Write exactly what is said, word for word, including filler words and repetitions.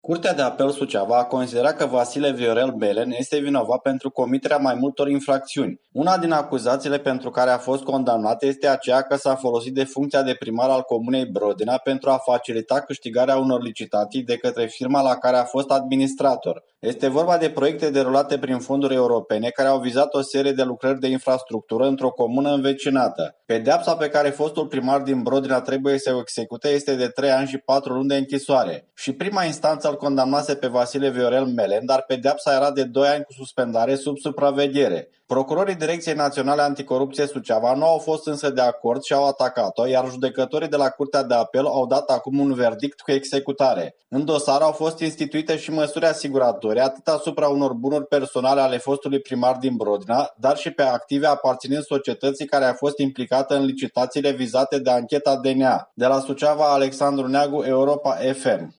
Curtea de apel Suceava a considerat că Vasile Viorel Belen este vinovat pentru comiterea mai multor infracțiuni. Una din acuzațiile pentru care a fost condamnat este aceea că s-a folosit de funcția de primar al comunei Brodina pentru a facilita câștigarea unor licitații de către firma la care a fost administrator. Este vorba de proiecte derulate prin fonduri europene care au vizat o serie de lucrări de infrastructură într-o comună învecinată. Pedeapsa pe care fostul primar din Brodina trebuie să o execute este de trei ani și patru luni de închisoare. Și prima instanță îl condamnase pe Vasile Viorel Melen, dar pedeapsa era de doi ani cu suspendare sub supraveghere. Procurorii Direcției Naționale Anticorupție Suceava nu au fost însă de acord și au atacat-o, iar judecătorii de la Curtea de Apel au dat acum un verdict cu executare. În dosar au fost instituite și măsuri asiguratorii atât asupra unor bunuri personale ale fostului primar din Brodina, dar și pe active aparținând societății care a fost implicată în licitațiile vizate de ancheta D N A. De la Suceava, Alexandru Neagu, Europa F M.